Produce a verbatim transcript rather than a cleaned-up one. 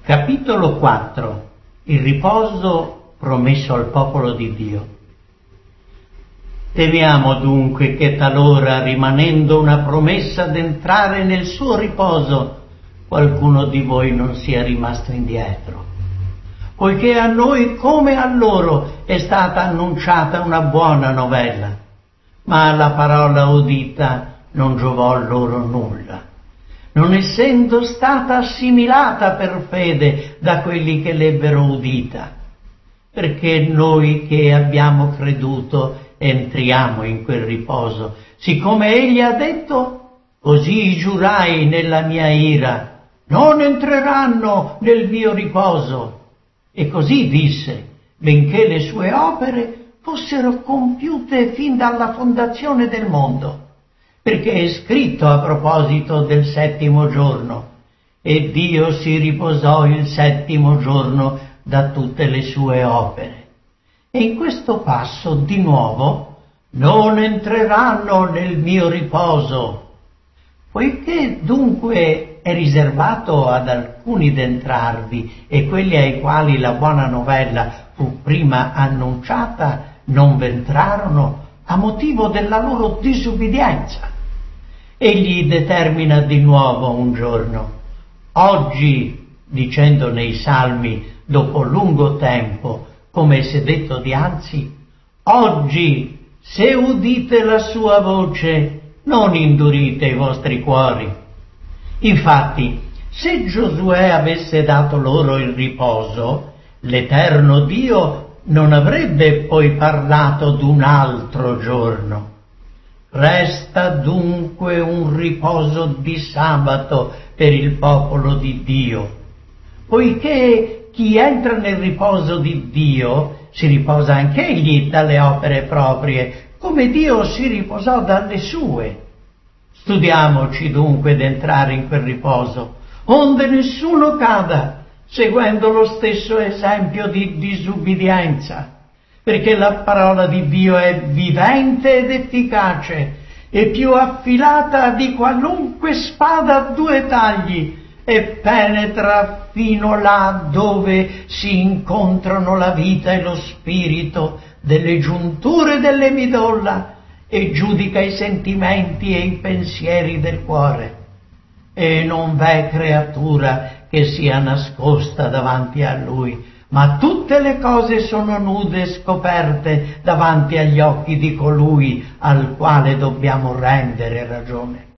Capitolo quattro. Il riposo promesso al popolo di Dio. Temiamo dunque che talora, rimanendo una promessa d'entrare nel suo riposo, qualcuno di voi non sia rimasto indietro. Poiché a noi come a loro è stata annunciata una buona novella, ma la parola udita non giovò loro nulla, non essendo stata assimilata per fede da quelli che l'ebbero udita, perché noi che abbiamo creduto entriamo in quel riposo, siccome egli ha detto: così giurai nella mia ira, non entreranno nel mio riposo. E così disse, benché le sue opere fossero compiute fin dalla fondazione del mondo, perché è scritto a proposito del settimo giorno: e Dio si riposò il settimo giorno da tutte le sue opere. E in questo passo, di nuovo, non entreranno nel mio riposo. Poiché dunque è riservato ad alcuni d'entrarvi, e quelli ai quali la buona novella fu prima annunciata non v'entrarono a motivo della loro disubbidienza. Egli determina di nuovo un giorno, oggi, dicendo nei Salmi dopo lungo tempo, come si è detto dianzi, oggi, se udite la sua voce, non indurite i vostri cuori. Infatti, se Giosuè avesse dato loro il riposo, l'Eterno Dio non avrebbe poi parlato d'un altro giorno. Resta dunque un riposo di sabato per il popolo di Dio, poiché chi entra nel riposo di Dio si riposa anch'egli dalle opere proprie, come Dio si riposò dalle sue. Studiamoci dunque d'entrare in quel riposo, onde nessuno cada, seguendo lo stesso esempio di disubbidienza, perché la parola di Dio è vivente ed efficace, e più affilata di qualunque spada a due tagli, e penetra fino là dove si incontrano la vita e lo spirito, delle giunture delle midolla, e giudica i sentimenti e i pensieri del cuore. E non v'è creatura che sia nascosta davanti a lui, ma tutte le cose sono nude e scoperte davanti agli occhi di colui al quale dobbiamo rendere ragione.